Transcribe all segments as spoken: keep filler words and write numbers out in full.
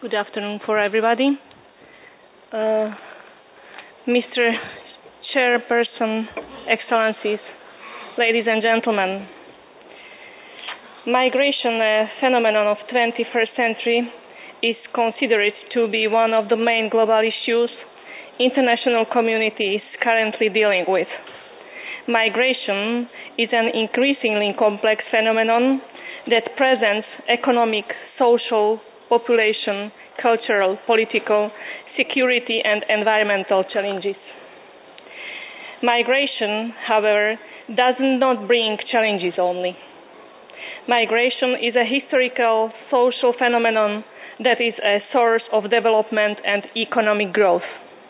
Good afternoon for everybody. Uh, Mister Chairperson, Excellencies, ladies and gentlemen, migration, a phenomenon of twenty-first century, is considered to be one of the main global issues international community is currently dealing with. Migration is an increasingly complex phenomenon that presents economic, social, population, cultural, political, security and environmental challenges. Migration, however, does not bring challenges only. Migration is a historical social phenomenon that is a source of development and economic growth.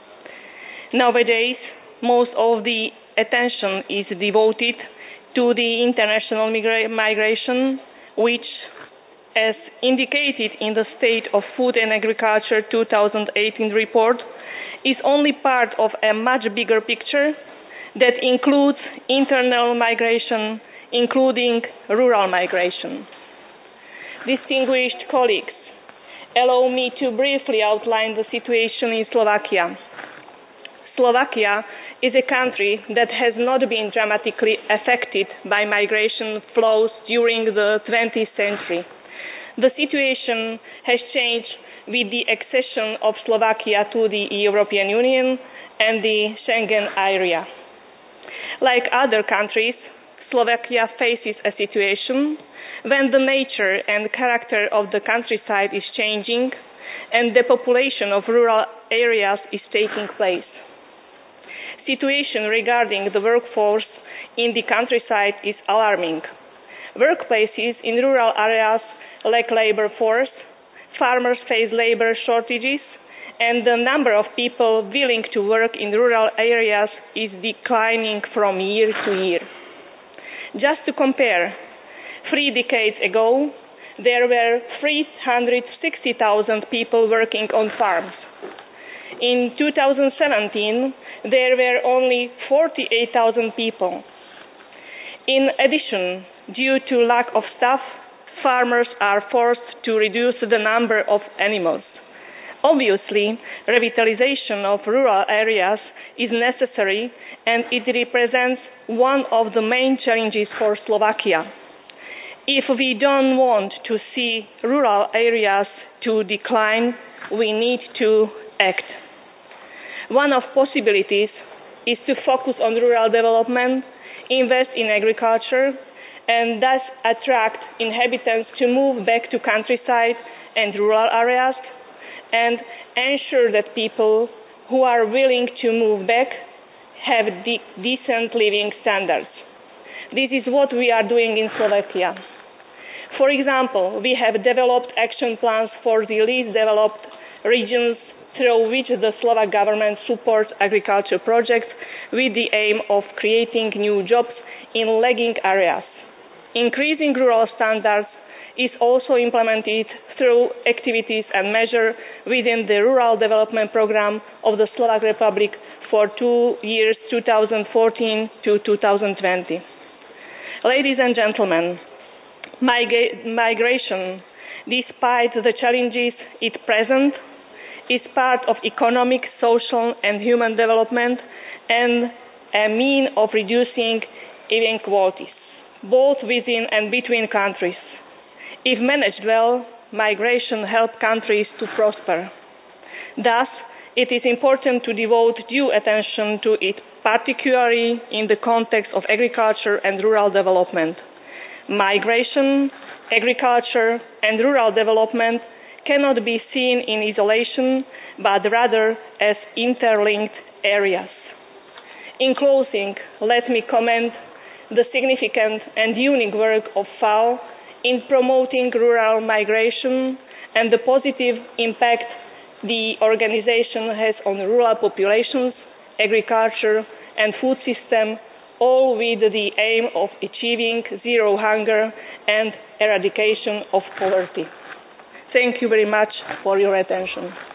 Nowadays, most of the attention is devoted to the international migra- migration, which, as indicated in the State of Food and Agriculture two thousand eighteen report, is only part of a much bigger picture that includes internal migration, including rural migration. Distinguished colleagues, allow me to briefly outline the situation in Slovakia. Slovakia is a country that has not been dramatically affected by migration flows during the twentieth century. The situation has changed with the accession of Slovakia to the European Union and the Schengen area. Like other countries, Slovakia faces a situation when the nature and character of the countryside is changing and the population of rural areas is taking place. Situation regarding the workforce in the countryside is alarming. Workplaces in rural areas lack labor force, farmers face labor shortages, and the number of people willing to work in rural areas is declining from year to year. Just to compare, three decades ago, there were three hundred sixty thousand people working on farms. In two thousand seventeen, there were only forty-eight thousand people. In addition, due to lack of staff, farmers are forced to reduce the number of animals. Obviously, revitalization of rural areas is necessary and it represents one of the main challenges for Slovakia. If we don't want to see rural areas to decline, we need to act. One of possibilities is to focus on rural development, invest in agriculture, and thus attract inhabitants to move back to countryside and rural areas, and ensure that people who are willing to move back have de- decent living standards. This is what we are doing in Slovakia. For example, we have developed action plans for the least developed regions through which the Slovak government supports agriculture projects with the aim of creating new jobs in lagging areas. Increasing rural standards is also implemented through activities and measures within the Rural Development Programme of the Slovak Republic for two years, two thousand fourteen to two thousand twenty. Ladies and gentlemen, migra- migration, despite the challenges it presents, is part of economic, social and human development and a means of reducing inequalities, both within and between countries. If managed well, migration helps countries to prosper. Thus, it is important to devote due attention to it, particularly in the context of agriculture and rural development. Migration, agriculture and rural development cannot be seen in isolation, but rather as interlinked areas. In closing, let me commend the significant and unique work of F A O in promoting rural migration and the positive impact the organization has on rural populations, agriculture and food system, all with the aim of achieving zero hunger and eradication of poverty. Thank you very much for your attention.